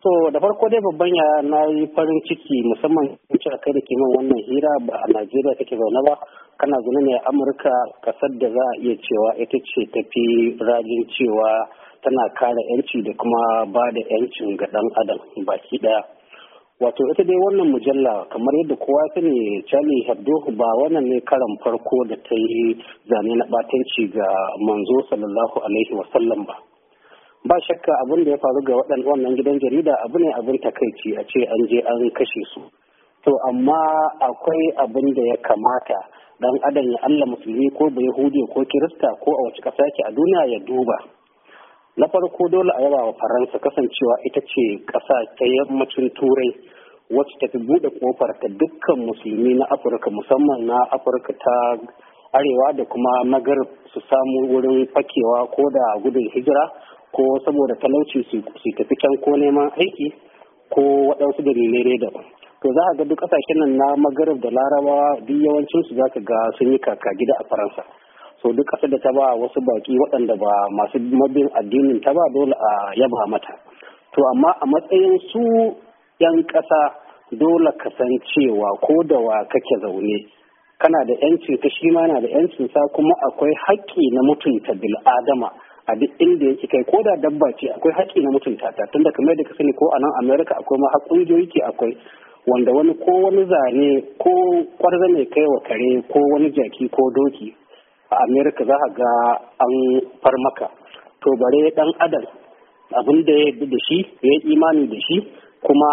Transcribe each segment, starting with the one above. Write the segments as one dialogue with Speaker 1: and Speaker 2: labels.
Speaker 1: To da farko dai babban yaya na yi farin ciki musamman cewa kai da ke min wannan hira ba a Najeriya kake zaune ba, kana zaune ne a Amurka, kasar da za a iya cewa ita ce tafi rajin cewa tana kare yanci da kuma ba da yancin ga dan adam baki daya. Wato ita dai wannan mujalla kamar yadda kowa sani Charlie Hebdo ba wannan ne karan farko da ta yi zane na batanci ga manzo sallallahu alaihi wasallam ba. Ba shakka abin da ya faru ga wannan gidan jarida abu ne abin takaici a ce an je an kashe su. To amma akwai abin da ya kamata dan adam ya Allah musulmi ko da Yahudi ko Kirista ko a wace ƙasa yake a duniya ya duba. Na farko dole a yaba wa Faransa kasancewa ita ce ƙasa ta yammacin Turai wacce ta fi buɗe ƙofar ta dukkan musulmi na Afirka musamman na Afirka ta Arewa da kuma Maghrib su samu wurin fakewa ko da gudun hijira ko saboda talauci su tafi can ko neman aiki ko waɗansu dalilai daban. To za a ga duk ƙasashen nan na Maghrib da Larabawa duk yawancinsu za ka ga sun yi kaka gida a Faransa. So duk ƙasar da ta ba wasu baƙi waɗanda ba masu mabin addinin ta ba dole a yaba mata. To amma a matsayin su 'yan ƙasa dole ka san cewa ko da wa kake zaune kana da 'yancin ka shi ma yana da 'yancin sa kuma akwai haƙƙi na mutunta bil'adama a duk inda yake kai ko da dabba ce akwai haƙƙi na mutunta ta tunda kamar da ka sani ko a nan America akwai ma ƙungiyoyi ke akwai wanda wani ko wani zane ko kwarza mai kai wa kare ko wani jaki ko doki a America za ka ga an far maka to bare dan adam abin da ya yarda da shi ya imani da shi kuma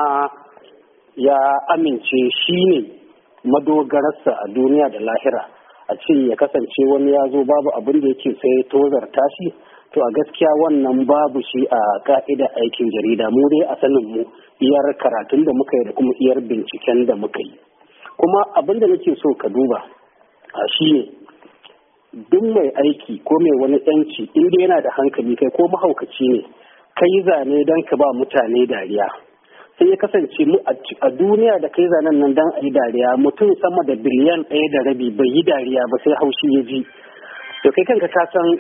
Speaker 1: ya amince shi ne madogararsa a duniya da lahira a ce ya kasance wani ya zo babu abin da yake sai tozarta shi to a gaskiya wannan babu shi a ka'ida aikin jarida mu dai a sanin mu iyar karatun da muka yi da kuma iyar binciken da muka yi kuma abin da nake so ka duba shi ne duk mai aiki ko mai wani yanci inda yana da hankali kai ko mahaukaci ne kai zane don ka ba mutane dariya sai ya kasance mu a duniya da kai zanen nan dan a yi dariya mutum sama da biliyan 1.5 bai yi dariya ba sai haushi ya ji to kai kanka ka san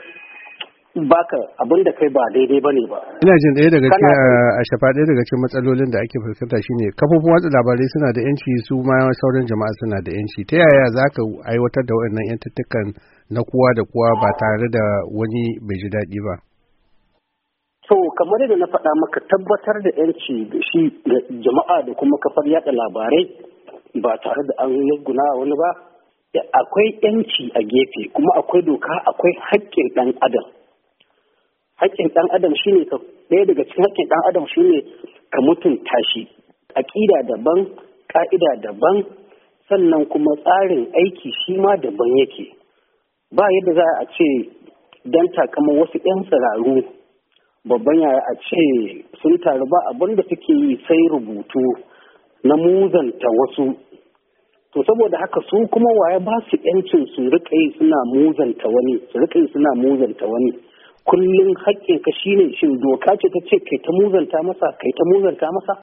Speaker 1: baka abin da kai ba daidai bane ba.
Speaker 2: Ina jin ɗaya daga cikin a shafa ɗaya daga cikin matsalolin da ake fuskanta shine kafofin watsa labarai suna da yanci su ma sauran jama'a suna da yanci ta yaya za ka aiwatar da waɗannan yantattukan na kowa da kowa ba tare da wani bai ji daɗi ba.
Speaker 1: So kamar yadda na faɗa maka tabbatar da yanci da shi ga jama'a da kuma kafar yaɗa labarai ba tare da an yaguna wani ba akwai yanci a gefe kuma akwai doka akwai haƙƙin ɗan adam. Haƙƙin ɗan adam shine ɗaya daga cikin haƙƙin ɗan adam shine ka mutunta shi aƙida daban ƙa'ida daban sannan kuma tsarin aiki shi ma daban yake ba yadda za a ce don takamar wasu 'yan tsiraru babban yaya a ce sun taru ba abin da suke yi sai rubutu na muzanta wasu to saboda haka su kuma waye ba su 'yancin su riƙa yi suna muzanta wani kullum haƙƙinka shine shin doka ce ta ce kai ta muzanta masa